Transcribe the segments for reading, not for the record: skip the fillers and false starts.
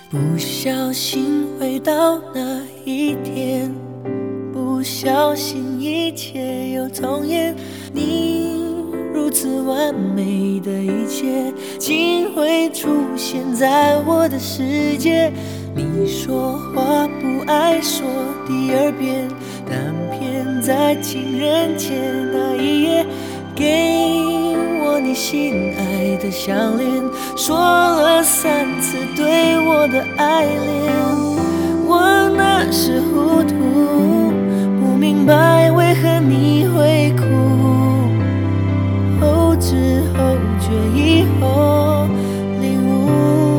不小心回到那一天，不小心一切又重演。你如此完美的一切，竟会出现在我的世界。你说话不爱说第二遍，但偏在情人节那一夜，给我你心爱的项链，说了3次对我的爱恋。我那时糊涂，不明白为何你会哭，后知后觉以后领悟。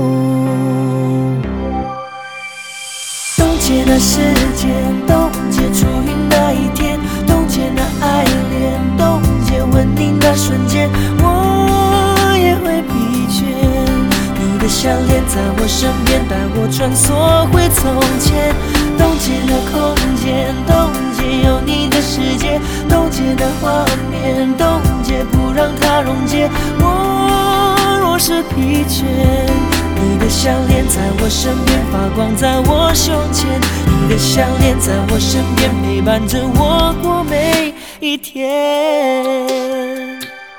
冻结那时间，冻结初遇那一天，冻结那爱恋，冻结吻你那瞬间，我也会疲倦。你的项链在我身边，带我穿梭回从前。冻结那空间，冻结有你的世界，冻结那画面，冻结不让它溶解。我若是疲倦，你的项链在我身边发光，在我胸前。你的项链在我身边陪伴着我过每一天。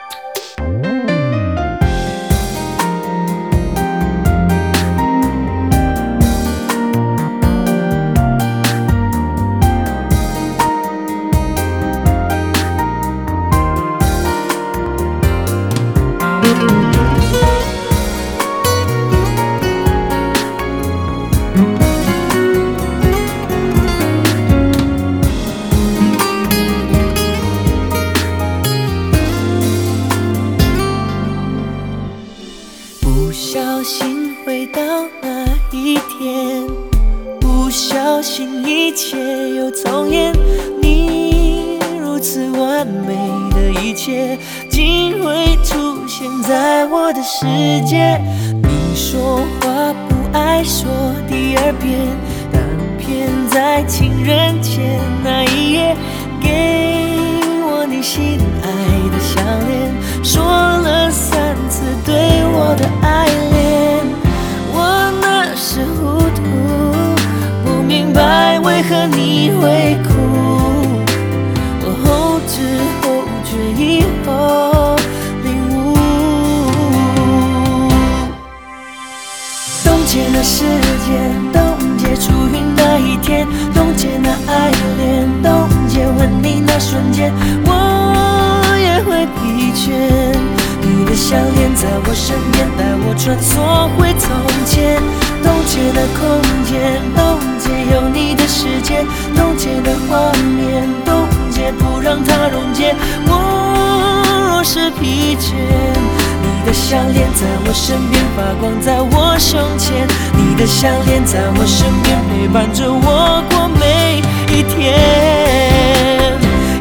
不小心回到那一天，不小心一切又重演。你如此完美的一切，竟会出现在我的世界。你说话不爱说第二遍，但偏在情人节那一夜，给我你心爱的项链，说了3次对我的爱恋。我那时糊涂，不明白为何你会哭，我后知后觉以后领悟。冻结那时间，冻结初遇那一天，冻结那爱恋，冻结吻你那瞬间，我也会疲倦。你的项链在我身边，带我穿梭回从前。冻结那空间，冻结有你的世界，冻结那画面，冻结不让它溶解。我若是疲倦，你的项链在我身边发光，在我胸前。你的项链在我身边陪伴着我过每一天。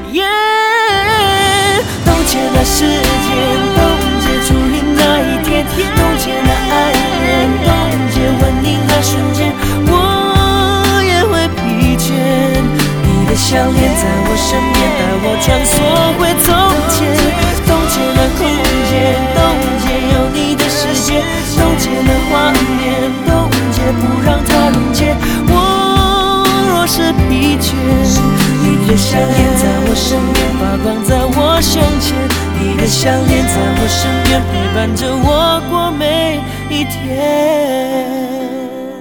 冻结那时间，冻结初遇那一天，冻结那爱恋，冻结吻你那瞬间，我也会疲倦。你的项链在我身边，带我穿梭回从前。冻结那空间，冻结有你的世界，冻结那画面，冻结不让它溶解。我若是疲倦，你的项链在我身边发光，在我胸前。你的项链在我身边陪伴着我过每一天。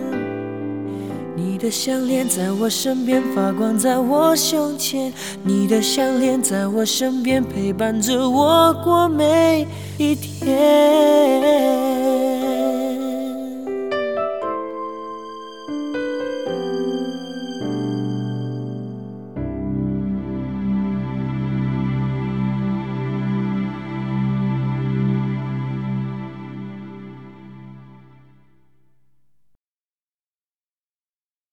你的项链在我身边发光，在我胸前。你的项链在我身边陪伴着我过每一天。